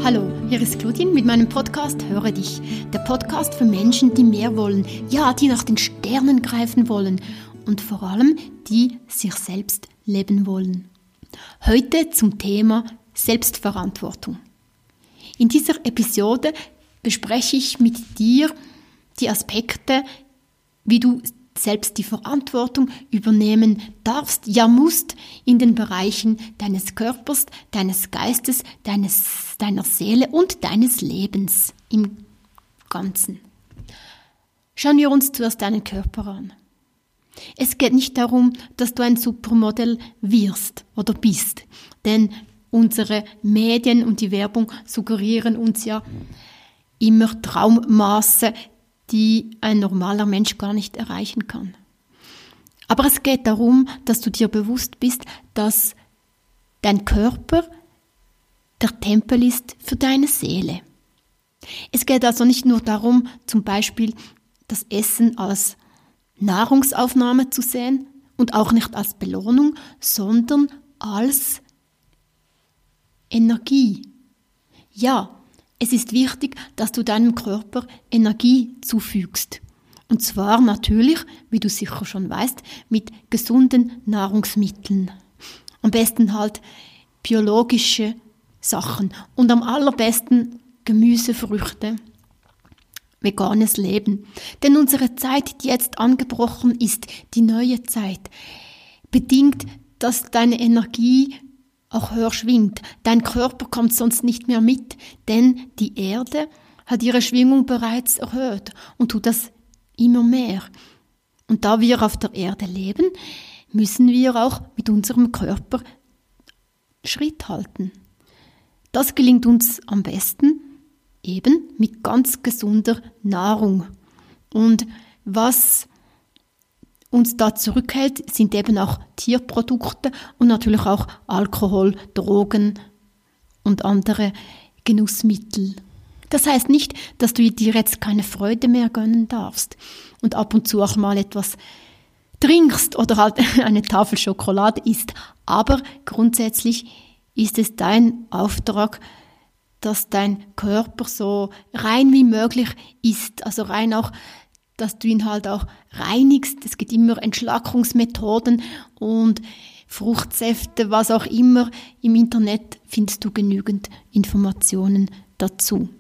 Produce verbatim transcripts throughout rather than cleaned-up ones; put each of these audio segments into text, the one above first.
Hallo, hier ist Claudine mit meinem Podcast Höre dich. Der Podcast für Menschen, die mehr wollen, ja, die nach den Sternen greifen wollen und vor allem, die sich selbst leben wollen. Heute zum Thema Selbstverantwortung. In dieser Episode bespreche ich mit dir die Aspekte, wie du selbst die Verantwortung übernehmen darfst, ja musst, in den Bereichen deines Körpers, deines Geistes, deines, deiner Seele und deines Lebens im Ganzen. Schauen wir uns zuerst deinen Körper an. Es geht nicht darum, dass du ein Supermodel wirst oder bist, denn unsere Medien und die Werbung suggerieren uns ja immer Traummaße, die ein normaler Mensch gar nicht erreichen kann. Aber es geht darum, dass du dir bewusst bist, dass dein Körper der Tempel ist für deine Seele. Es geht also nicht nur darum, zum Beispiel das Essen als Nahrungsaufnahme zu sehen und auch nicht als Belohnung, sondern als Energie. Ja, es ist wichtig, dass du deinem Körper Energie zufügst. Und zwar natürlich, wie du sicher schon weißt, mit gesunden Nahrungsmitteln. Am besten halt biologische Sachen und am allerbesten Gemüse, Früchte, veganes Leben. Denn unsere Zeit, die jetzt angebrochen ist, die neue Zeit, bedingt, dass deine Energie auch höher schwingt. Dein Körper kommt sonst nicht mehr mit, denn die Erde hat ihre Schwingung bereits erhöht und tut das immer mehr. Und da wir auf der Erde leben, müssen wir auch mit unserem Körper Schritt halten. Das gelingt uns am besten eben mit ganz gesunder Nahrung. Und was uns da zurückhält, sind eben auch Tierprodukte und natürlich auch Alkohol, Drogen und andere Genussmittel. Das heißt nicht, dass du dir jetzt keine Freude mehr gönnen darfst und ab und zu auch mal etwas trinkst oder halt eine Tafel Schokolade isst. Aber grundsätzlich ist es dein Auftrag, dass dein Körper so rein wie möglich ist, also rein auch dass du ihn halt auch reinigst. Es gibt immer Entschlackungsmethoden und Fruchtsäfte, was auch immer. Im Internet findest du genügend Informationen dazu.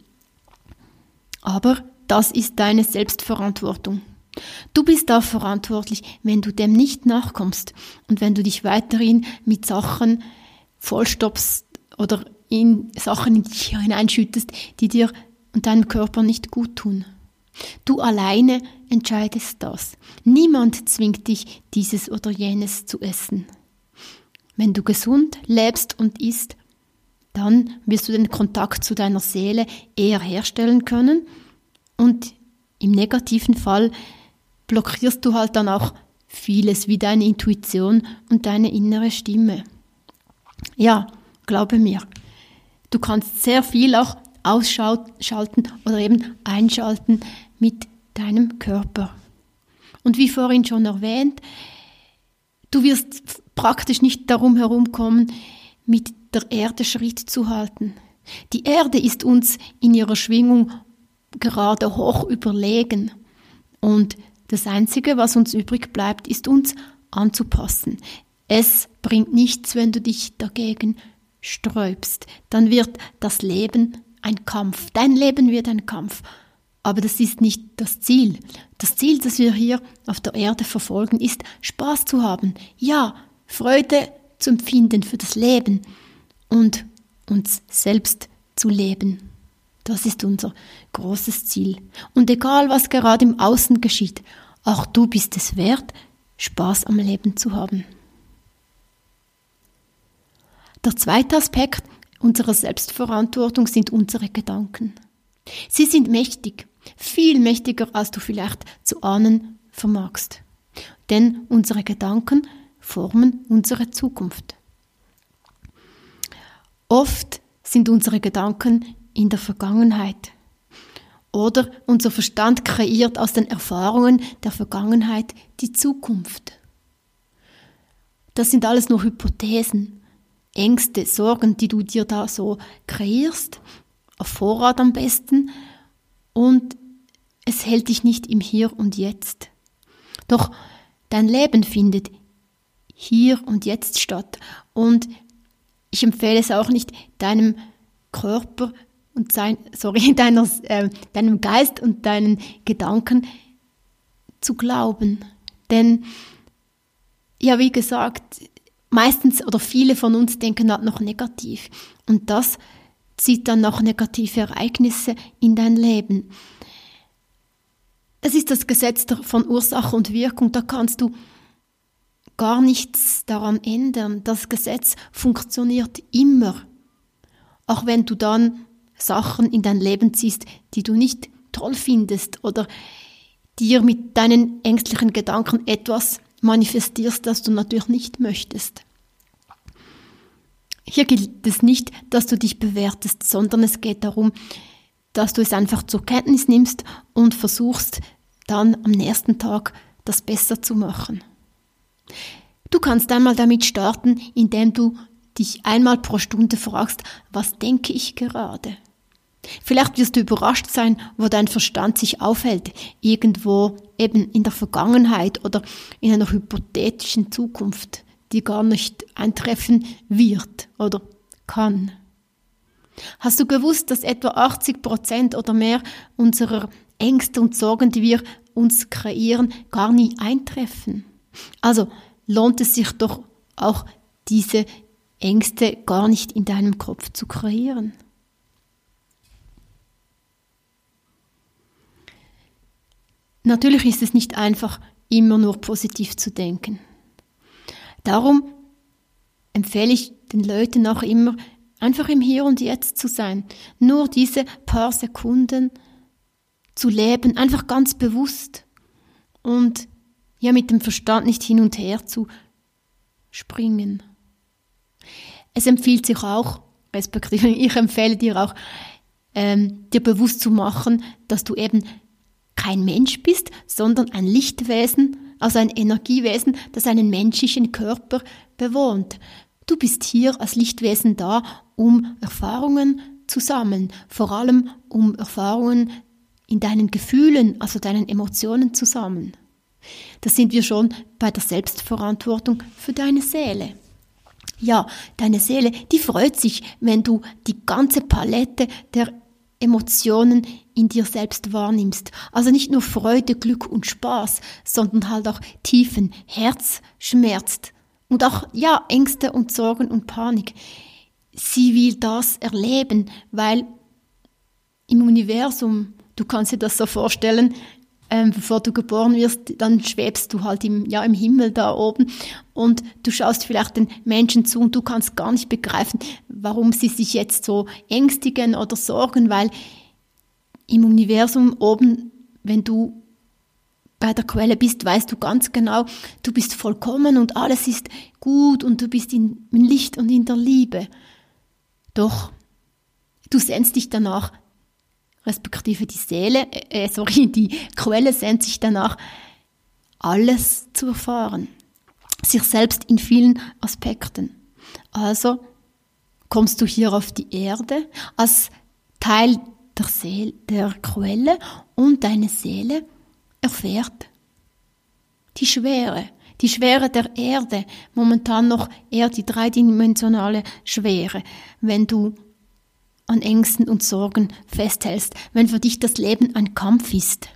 Aber das ist deine Selbstverantwortung. Du bist auch verantwortlich, wenn du dem nicht nachkommst und wenn du dich weiterhin mit Sachen vollstopfst oder in Sachen in dich hineinschüttest, die dir und deinem Körper nicht gut tun. Du alleine entscheidest das. Niemand zwingt dich, dieses oder jenes zu essen. Wenn du gesund lebst und isst, dann wirst du den Kontakt zu deiner Seele eher herstellen können und im negativen Fall blockierst du halt dann auch vieles wie deine Intuition und deine innere Stimme. Ja, glaube mir, du kannst sehr viel auch ausschalten oder eben einschalten mit deinem Körper. Und wie vorhin schon erwähnt, du wirst praktisch nicht darum herumkommen, mit der Erde Schritt zu halten. Die Erde ist uns in ihrer Schwingung gerade hoch überlegen. Und das Einzige, was uns übrig bleibt, ist uns anzupassen. Es bringt nichts, wenn du dich dagegen sträubst. Dann wird das Leben ein Kampf. Dein Leben wird ein Kampf. Aber das ist nicht das Ziel. Das Ziel, das wir hier auf der Erde verfolgen, ist, Spaß zu haben. Ja, Freude zu empfinden für das Leben und uns selbst zu leben. Das ist unser großes Ziel. Und egal, was gerade im Außen geschieht, auch du bist es wert, Spaß am Leben zu haben. Der zweite Aspekt unserer Selbstverantwortung sind unsere Gedanken. Sie sind mächtig, viel mächtiger, als du vielleicht zu ahnen vermagst. Denn unsere Gedanken formen unsere Zukunft. Oft sind unsere Gedanken in der Vergangenheit. Oder unser Verstand kreiert aus den Erfahrungen der Vergangenheit die Zukunft. Das sind alles nur Hypothesen, Ängste, Sorgen, die du dir da so kreierst auf Vorrat am besten und es hält dich nicht im Hier und Jetzt. Doch dein Leben findet hier und jetzt statt und ich empfehle es auch nicht, deinem Körper und sein, sorry, deiner, äh, deinem Geist und deinen Gedanken zu glauben. Denn, ja, wie gesagt, meistens oder viele von uns denken halt noch negativ. Und das zieht dann noch negative Ereignisse in dein Leben. Es ist das Gesetz von Ursache und Wirkung, da kannst du gar nichts daran ändern. Das Gesetz funktioniert immer. Auch wenn du dann Sachen in dein Leben ziehst, die du nicht toll findest oder dir mit deinen ängstlichen Gedanken etwas manifestierst, das du natürlich nicht möchtest. Hier gilt es nicht, dass du dich bewertest, sondern es geht darum, dass du es einfach zur Kenntnis nimmst und versuchst, dann am nächsten Tag das besser zu machen. Du kannst einmal damit starten, indem du dich einmal pro Stunde fragst, was denke ich gerade? Vielleicht wirst du überrascht sein, wo dein Verstand sich aufhält, irgendwo eben in der Vergangenheit oder in einer hypothetischen Zukunft, die gar nicht eintreffen wird oder kann. Hast du gewusst, dass etwa achtzig Prozent oder mehr unserer Ängste und Sorgen, die wir uns kreieren, gar nie eintreffen? Also lohnt es sich doch auch, diese Ängste gar nicht in deinem Kopf zu kreieren. Natürlich ist es nicht einfach, immer nur positiv zu denken. Darum empfehle ich den Leuten auch immer, einfach im Hier und Jetzt zu sein. Nur diese paar Sekunden zu leben, einfach ganz bewusst. Und ja, mit dem Verstand nicht hin und her zu springen. Es empfiehlt sich auch, respektive ich empfehle dir auch, ähm, dir bewusst zu machen, dass du eben kein Mensch bist, sondern ein Lichtwesen, also ein Energiewesen, das einen menschlichen Körper bewohnt. Du bist hier als Lichtwesen da, um Erfahrungen zu sammeln, vor allem um Erfahrungen in deinen Gefühlen, also deinen Emotionen zu sammeln. Da sind wir schon bei der Selbstverantwortung für deine Seele. Ja, deine Seele, die freut sich, wenn du die ganze Palette der Emotionen in dir selbst wahrnimmst. Also nicht nur Freude, Glück und Spaß, sondern halt auch tiefen Herzschmerz und auch, ja, Ängste und Sorgen und Panik. Sie will das erleben, weil im Universum, du kannst dir das so vorstellen, ähm, bevor du geboren wirst, dann schwebst du halt im, ja, im Himmel da oben und du schaust vielleicht den Menschen zu und du kannst gar nicht begreifen, warum sie sich jetzt so ängstigen oder sorgen, weil im Universum oben, wenn du bei der Quelle bist, weißt du ganz genau, du bist vollkommen und alles ist gut und du bist in, in Licht und in der Liebe. Doch du sehnst dich danach, respektive die Seele, äh, sorry, die Quelle sehnt sich danach, alles zu erfahren. Sich selbst in vielen Aspekten. Also kommst du hier auf die Erde als Teil der Seele, der Quelle und deine Seele erfährt die Schwere, die Schwere der Erde, momentan noch eher die dreidimensionale Schwere, wenn du an Ängsten und Sorgen festhältst, wenn für dich das Leben ein Kampf ist.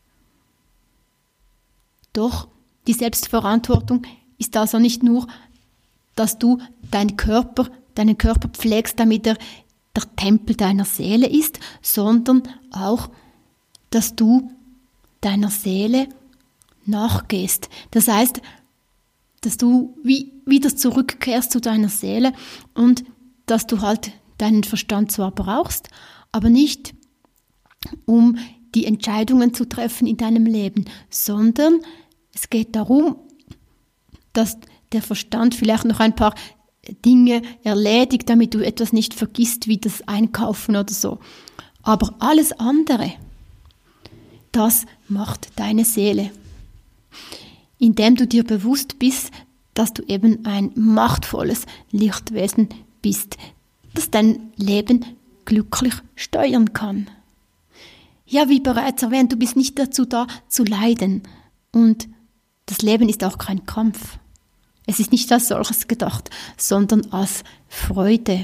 Doch die Selbstverantwortung ist also nicht nur, dass du deinen Körper, deinen Körper pflegst, damit er der Tempel deiner Seele ist, sondern auch, dass du deiner Seele nachgehst. Das heißt, dass du wie, wieder zurückkehrst zu deiner Seele und dass du halt deinen Verstand zwar brauchst, aber nicht, um die Entscheidungen zu treffen in deinem Leben, sondern es geht darum, dass der Verstand vielleicht noch ein paar Dinge erledigt, damit du etwas nicht vergisst, wie das Einkaufen oder so. Aber alles andere, das macht deine Seele. Indem du dir bewusst bist, dass du eben ein machtvolles Lichtwesen bist, das dein Leben glücklich steuern kann. Ja, wie bereits erwähnt, du bist nicht dazu da, zu leiden. Und das Leben ist auch kein Kampf. Es ist nicht als solches gedacht, sondern als Freude.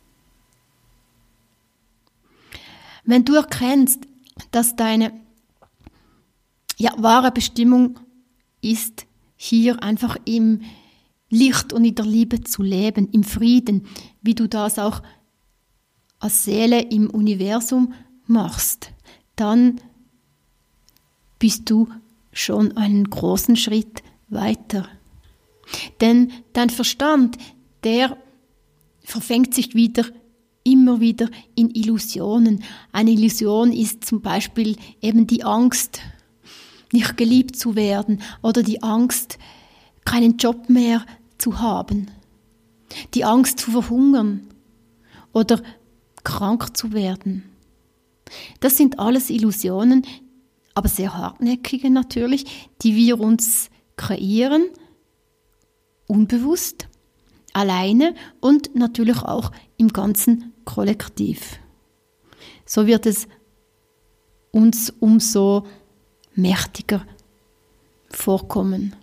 Wenn du erkennst, dass deine ja, wahre Bestimmung ist, hier einfach im Licht und in der Liebe zu leben, im Frieden, wie du das auch als Seele im Universum machst, dann bist du schon einen großen Schritt weiter. Denn dein Verstand, der verfängt sich wieder, immer wieder in Illusionen. Eine Illusion ist zum Beispiel eben die Angst, nicht geliebt zu werden oder die Angst, keinen Job mehr zu haben, die Angst zu verhungern oder krank zu werden. Das sind alles Illusionen, aber sehr hartnäckige natürlich, die wir uns kreieren, unbewusst, alleine und natürlich auch im ganzen Kollektiv. So wird es uns umso mächtiger vorkommen.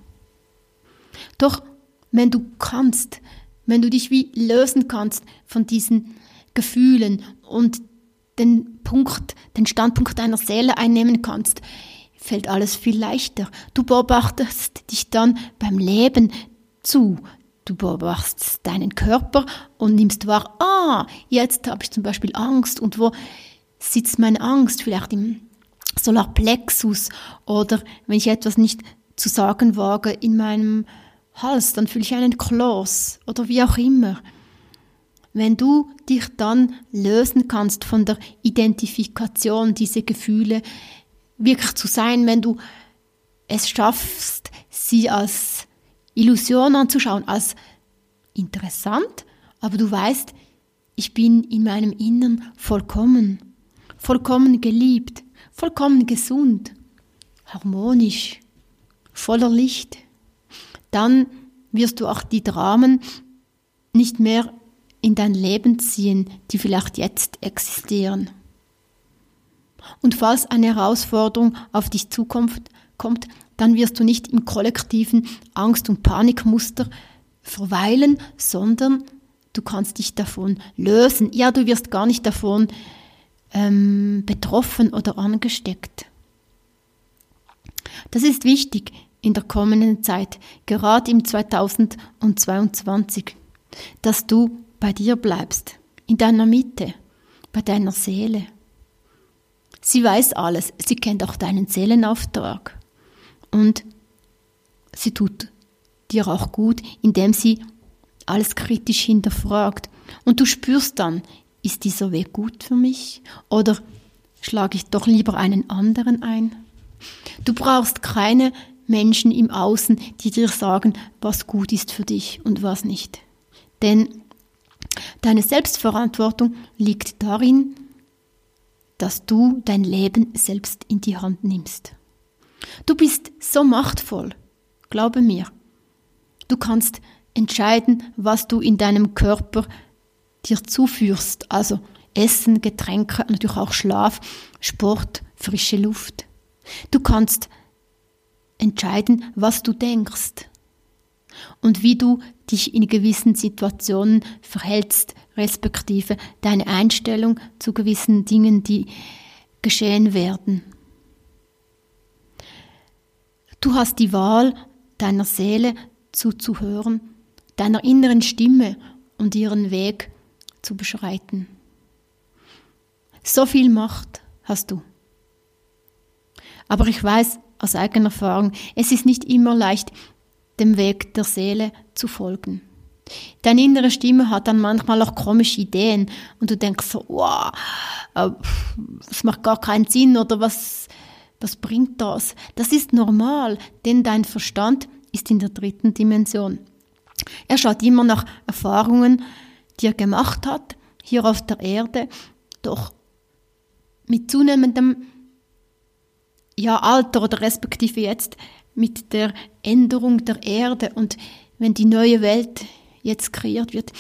Doch wenn du kannst, wenn du dich wie lösen kannst von diesen Gefühlen und den Punkt, den Standpunkt deiner Seele einnehmen kannst, fällt alles viel leichter. Du beobachtest dich dann beim Leben zu. Du beobachtest deinen Körper und nimmst wahr, ah, jetzt habe ich zum Beispiel Angst. Und wo sitzt meine Angst? Vielleicht im Solarplexus oder wenn ich etwas nicht zu sagen wage, in meinem Hals, dann fühle ich einen Kloß oder wie auch immer. Wenn du dich dann lösen kannst von der Identifikation, diese Gefühle wirklich zu sein, wenn du es schaffst, sie als Illusion anzuschauen, als interessant, aber du weißt, ich bin in meinem Innern vollkommen, vollkommen geliebt, vollkommen gesund, harmonisch, voller Licht, dann wirst du auch die Dramen nicht mehr in dein Leben ziehen, die vielleicht jetzt existieren. Und falls eine Herausforderung auf dich zukommt, kommt, dann wirst du nicht im kollektiven Angst- und Panikmuster verweilen, sondern du kannst dich davon lösen. Ja, du wirst gar nicht davon ähm, betroffen oder angesteckt. Das ist wichtig in der kommenden Zeit, gerade im zweitausendzweiundzwanzig, dass du bei dir bleibst, in deiner Mitte, bei deiner Seele. Sie weiß alles, sie kennt auch deinen Seelenauftrag und sie tut dir auch gut, indem sie alles kritisch hinterfragt. Und du spürst dann, ist dieser Weg gut für mich oder schlage ich doch lieber einen anderen ein? Du brauchst keine Menschen im Außen, die dir sagen, was gut ist für dich und was nicht. Denn deine Selbstverantwortung liegt darin, dass du dein Leben selbst in die Hand nimmst. Du bist so machtvoll, glaube mir. Du kannst entscheiden, was du in deinem Körper dir zuführst, also Essen, Getränke, natürlich auch Schlaf, Sport, frische Luft. Du kannst entscheiden, was du denkst und wie du dich in gewissen Situationen verhältst, respektive deine Einstellung zu gewissen Dingen, die geschehen werden. Du hast die Wahl, deiner Seele zuzuhören, deiner inneren Stimme und ihren Weg zu beschreiten. So viel Macht hast du. Aber ich weiß aus eigener Erfahrung, es ist nicht immer leicht, dem Weg der Seele zu folgen. Deine innere Stimme hat dann manchmal auch komische Ideen und du denkst so, wow, das macht gar keinen Sinn oder was, was bringt das? Das ist normal, denn dein Verstand ist in der dritten Dimension. Er schaut immer nach Erfahrungen, die er gemacht hat, hier auf der Erde, doch mit zunehmendem ja, Alter oder respektive jetzt mit der Änderung der Erde und wenn die neue Welt jetzt kreiert wird,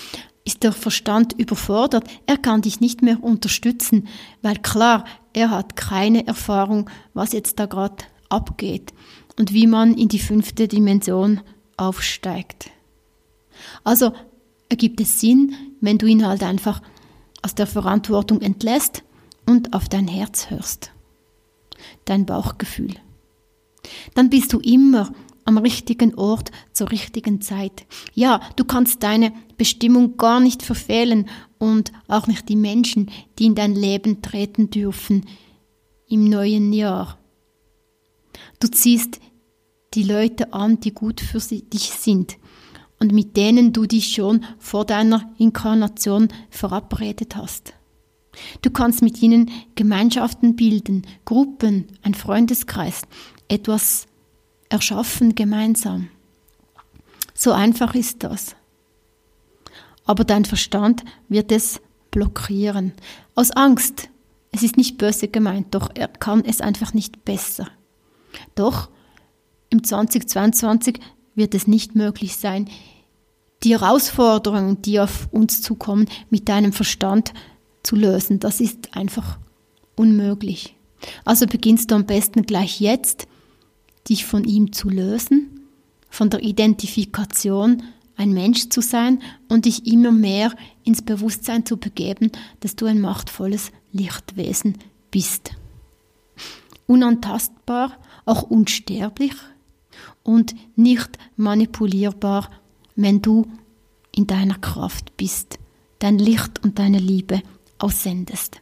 ist der Verstand überfordert. Er kann dich nicht mehr unterstützen, weil klar, er hat keine Erfahrung, was jetzt da gerade abgeht und wie man in die fünfte Dimension aufsteigt. Also ergibt es Sinn, wenn du ihn halt einfach aus der Verantwortung entlässt und auf dein Herz hörst, dein Bauchgefühl. Dann bist du immer am richtigen Ort zur richtigen Zeit. Ja, du kannst deine Bestimmung gar nicht verfehlen und auch nicht die Menschen, die in dein Leben treten dürfen im neuen Jahr. Du ziehst die Leute an, die gut für dich sind und mit denen du dich schon vor deiner Inkarnation verabredet hast. Du kannst mit ihnen Gemeinschaften bilden, Gruppen, ein Freundeskreis, etwas erschaffen gemeinsam. So einfach ist das. Aber dein Verstand wird es blockieren. Aus Angst. Es ist nicht böse gemeint, doch er kann es einfach nicht besser. Doch im zwanzig zweiundzwanzig wird es nicht möglich sein, die Herausforderungen, die auf uns zukommen, mit deinem Verstand zu lösen. Das ist einfach unmöglich. Also beginnst du am besten gleich jetzt, dich von ihm zu lösen, von der Identifikation, ein Mensch zu sein und dich immer mehr ins Bewusstsein zu begeben, dass du ein machtvolles Lichtwesen bist. Unantastbar, auch unsterblich und nicht manipulierbar, wenn du in deiner Kraft bist, dein Licht und deine Liebe aussendest.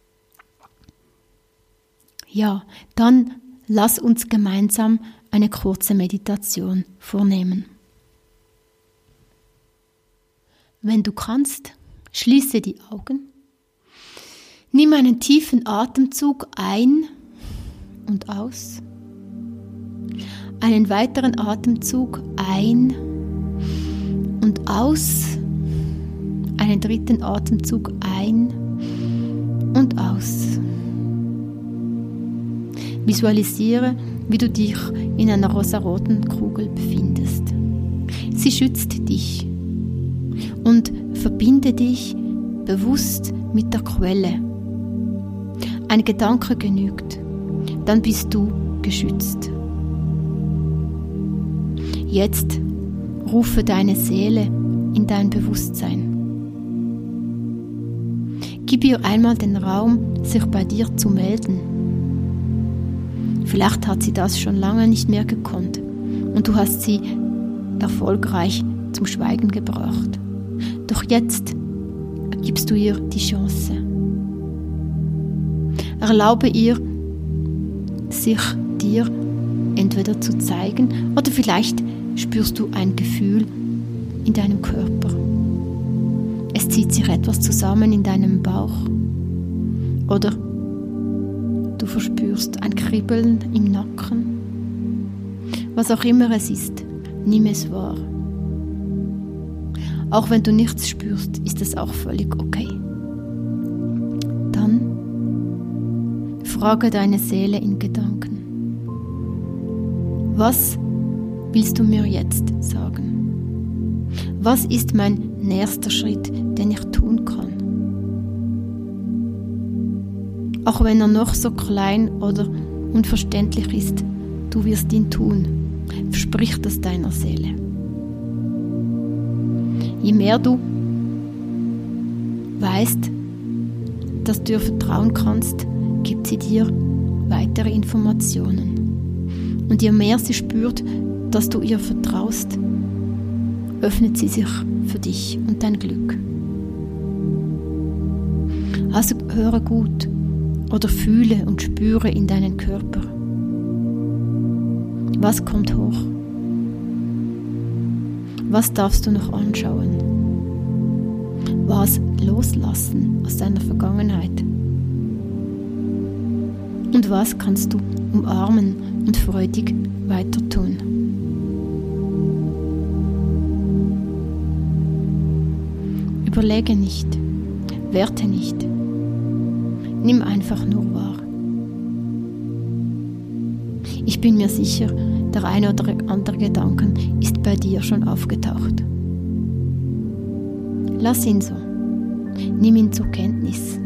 Ja, dann lass uns gemeinsam eine kurze Meditation vornehmen. Wenn du kannst, schließe die Augen, nimm einen tiefen Atemzug ein und aus, einen weiteren Atemzug ein und aus, einen dritten Atemzug ein und aus. Visualisiere, wie du dich in einer rosaroten Kugel befindest. Sie schützt dich und verbinde dich bewusst mit der Quelle. Ein Gedanke genügt, dann bist du geschützt. Jetzt rufe deine Seele in dein Bewusstsein. Gib ihr einmal den Raum, sich bei dir zu melden. Vielleicht hat sie das schon lange nicht mehr gekonnt und du hast sie erfolgreich zum Schweigen gebracht. Doch jetzt gibst du ihr die Chance. Erlaube ihr, sich dir entweder zu zeigen oder vielleicht spürst du ein Gefühl in deinem Körper. Es zieht sich etwas zusammen in deinem Bauch oder du verspürst ein Kribbeln im Nacken. Was auch immer es ist, nimm es wahr. Auch wenn du nichts spürst, ist es auch völlig okay. Dann frage deine Seele in Gedanken. Was willst du mir jetzt sagen? Was ist mein nächster Schritt, den ich tun kann? Auch wenn er noch so klein oder unverständlich ist, du wirst ihn tun. Versprich das deiner Seele. Je mehr du weißt, dass du ihr vertrauen kannst, gibt sie dir weitere Informationen. Und je mehr sie spürt, dass du ihr vertraust, öffnet sie sich für dich und dein Glück. Also höre gut oder fühle und spüre in deinen Körper. Was kommt hoch? Was darfst du noch anschauen? Was loslassen aus deiner Vergangenheit? Und was kannst du umarmen und freudig weiter tun? Überlege nicht, werte nicht. Nimm einfach nur wahr. Ich bin mir sicher, der eine oder andere Gedanke ist bei dir schon aufgetaucht. Lass ihn so. Nimm ihn zur Kenntnis.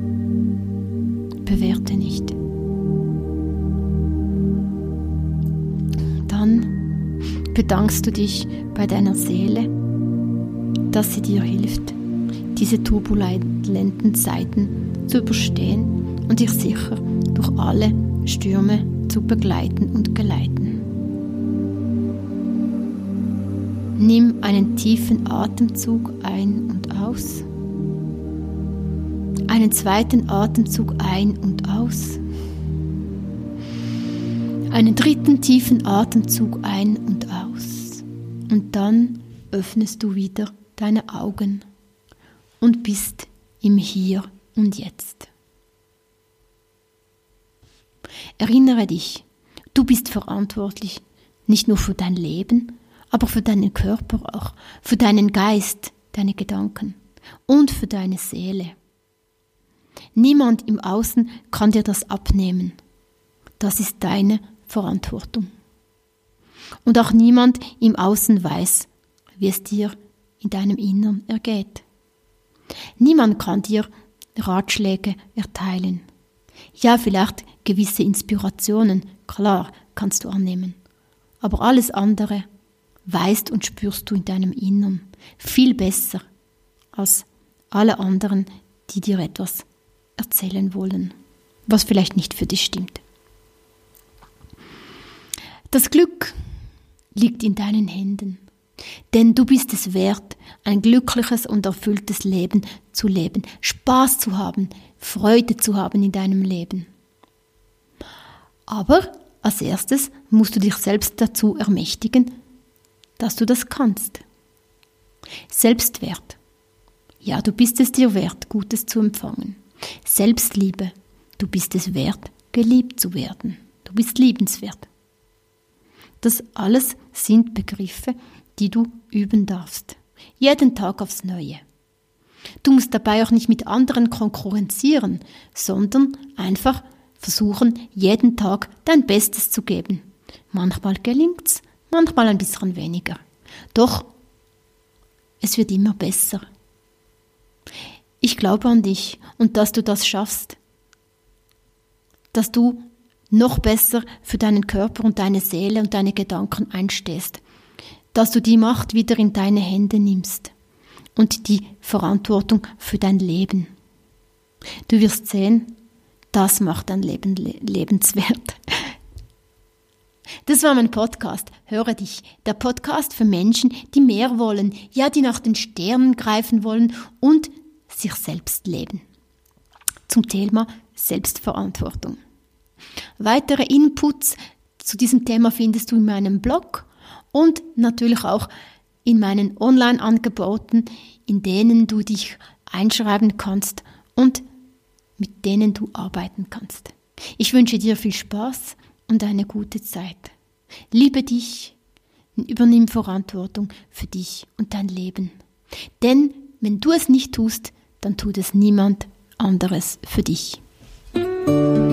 Bewerte nicht. Dann bedankst du dich bei deiner Seele, dass sie dir hilft, diese turbulenten Zeiten zu überstehen und dich sicher durch alle Stürme zu begleiten und geleiten. Nimm einen tiefen Atemzug ein und aus. Einen zweiten Atemzug ein und aus. Einen dritten tiefen Atemzug ein und aus. Und dann öffnest du wieder deine Augen und bist im Hier und Jetzt. Erinnere dich, du bist verantwortlich, nicht nur für dein Leben, aber für deinen Körper auch, für deinen Geist, deine Gedanken und für deine Seele. Niemand im Außen kann dir das abnehmen. Das ist deine Verantwortung. Und auch niemand im Außen weiß, wie es dir in deinem Innern ergeht. Niemand kann dir Ratschläge erteilen. Ja, vielleicht gewisse Inspirationen, klar, kannst du annehmen. Aber alles andere weißt und spürst du in deinem Innern viel besser als alle anderen, die dir etwas erzählen wollen, was vielleicht nicht für dich stimmt. Das Glück liegt in deinen Händen, denn du bist es wert, ein glückliches und erfülltes Leben zu leben, Spaß zu haben, Freude zu haben in deinem Leben. Aber als erstes musst du dich selbst dazu ermächtigen, dass du das kannst. Selbstwert. Ja, du bist es dir wert, Gutes zu empfangen. Selbstliebe. Du bist es wert, geliebt zu werden. Du bist liebenswert. Das alles sind Begriffe, die du üben darfst. Jeden Tag aufs Neue. Du musst dabei auch nicht mit anderen konkurrenzieren, sondern einfach versuchen, jeden Tag dein Bestes zu geben. Manchmal gelingt's, manchmal ein bisschen weniger. Doch es wird immer besser. Ich glaube an dich und dass du das schaffst. Dass du noch besser für deinen Körper und deine Seele und deine Gedanken einstehst. Dass du die Macht wieder in deine Hände nimmst und die Verantwortung für dein Leben. Du wirst sehen, das macht dein Leben lebenswert. Das war mein Podcast. Höre dich. Der Podcast für Menschen, die mehr wollen, ja, die nach den Sternen greifen wollen und sich selbst leben. Zum Thema Selbstverantwortung. Weitere Inputs zu diesem Thema findest du in meinem Blog und natürlich auch in meinen Online-Angeboten, in denen du dich einschreiben kannst und mit denen du arbeiten kannst. Ich wünsche dir viel Spaß und eine gute Zeit. Liebe dich, übernimm Verantwortung für dich und dein Leben. Denn wenn du es nicht tust, dann tut es niemand anderes für dich.